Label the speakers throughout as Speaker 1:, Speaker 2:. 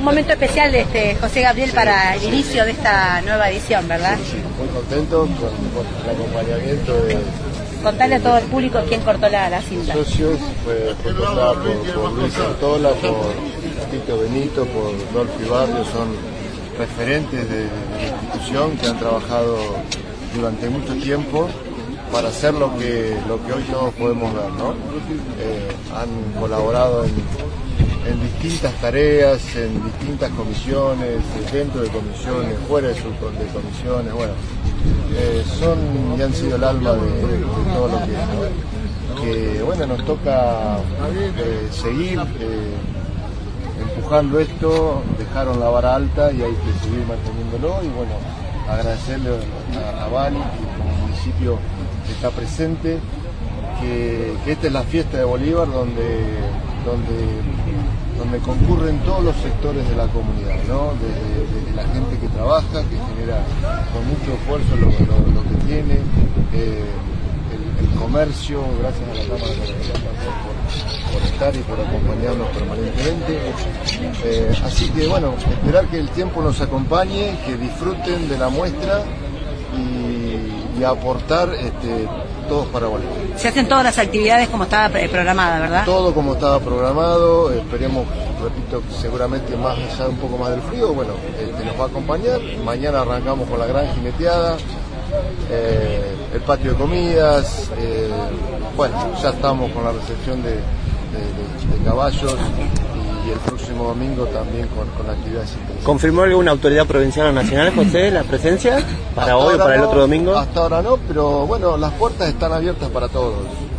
Speaker 1: momento especial, José Gabriel, para el inicio de esta nueva edición, ¿verdad?
Speaker 2: Sí, muy contento con el acompañamiento de...
Speaker 1: Contale a todo el público quién cortó la cinta.
Speaker 2: Socios, fue cortada por Luis Santola, por Tito Benito, por Dolphy Barrio, son referentes de la institución que han trabajado durante mucho tiempo para hacer lo que hoy todos podemos ver, ¿no? Han colaborado en distintas tareas, en distintas comisiones, dentro de comisiones, fuera de comisiones, bueno, son y han sido el alma de todo lo que es, ¿no? Que bueno, nos toca seguir empujando esto, dejaron la vara alta y hay que seguir manteniéndolo y bueno, agradecerle a Bani, que como municipio está presente, que esta es la fiesta de Bolívar donde concurren todos los sectores de la comunidad, ¿no? Desde la gente que trabaja, que genera con mucho esfuerzo lo que tiene, el comercio, gracias a la Cámara Comercial por estar y por acompañarnos permanentemente. Así que bueno, esperar que el tiempo nos acompañe, que disfruten de la muestra y aportar todos para Bolívar.
Speaker 1: Se hacen todas las actividades como estaba programada, ¿verdad?
Speaker 2: Todo como estaba programado, esperemos, repito, seguramente más allá un poco más del frío, bueno, nos va a acompañar. Mañana arrancamos con la gran jineteada, el patio de comidas, bueno, ya estamos con la recepción de caballos y el próximo domingo también con actividades interesantes.
Speaker 3: ¿Confirmó alguna autoridad provincial o nacional, José, la presencia para hoy o para el otro domingo?
Speaker 2: Hasta ahora no, pero bueno, las puertas están abiertas para todos,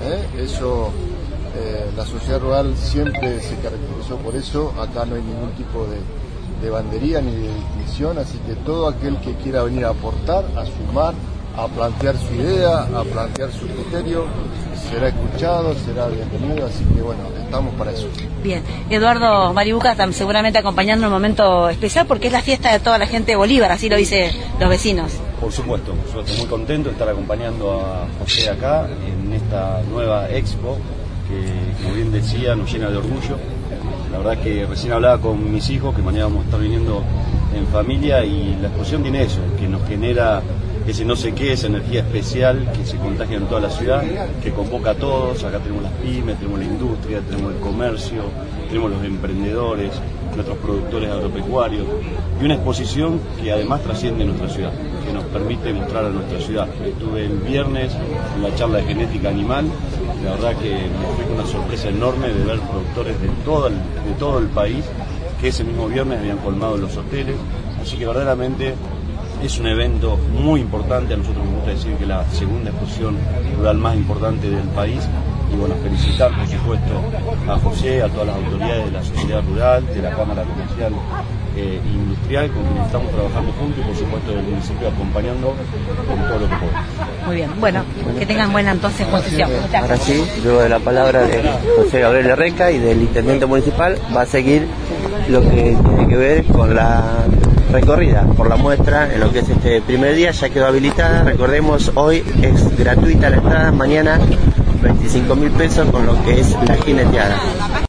Speaker 2: Eso, la sociedad rural siempre se caracterizó por eso. Acá no hay ningún tipo de bandería ni de distinción, así que todo aquel que quiera venir a aportar, a sumar, a plantear su idea, a plantear su criterio, será escuchado, será bienvenido, así que bueno, estamos para eso.
Speaker 1: Bien, Eduardo Baribuca seguramente acompañando un momento especial porque es la fiesta de toda la gente de Bolívar, así lo dicen los vecinos.
Speaker 4: Por supuesto, yo estoy muy contento de estar acompañando a José acá en esta nueva expo que, como bien decía, nos llena de orgullo. La verdad que recién hablaba con mis hijos que mañana vamos a estar viniendo en familia y la exposición tiene eso, que nos genera ese no sé qué, esa energía especial que se contagia en toda la ciudad, que convoca a todos. Acá tenemos las pymes, tenemos la industria, tenemos el comercio, tenemos los emprendedores, nuestros productores agropecuarios, y una exposición que además trasciende nuestra ciudad, que nos permite mostrar a nuestra ciudad. Estuve el viernes en la charla de genética animal, la verdad que me fui con una sorpresa enorme de ver productores de todo el país, que ese mismo viernes habían colmado los hoteles, así que verdaderamente es un evento muy importante. A nosotros nos gusta decir que la segunda exposición rural más importante del país. Y bueno, felicitar por supuesto a José, a todas las autoridades de la sociedad rural, de la Cámara Comercial e Industrial, con quienes estamos trabajando juntos, y por supuesto del municipio acompañando con todo lo que podemos.
Speaker 1: Muy bien, bueno, que tengan buena entonces exposición.
Speaker 3: Ahora sí, luego de la palabra de José Gabriel Herreca y del intendente municipal, va a seguir lo que tiene que ver con la recorrida por la muestra en lo que es este primer día. Ya quedó habilitada, recordemos, hoy es gratuita la entrada, mañana 25.000 pesos con lo que es la jineteada.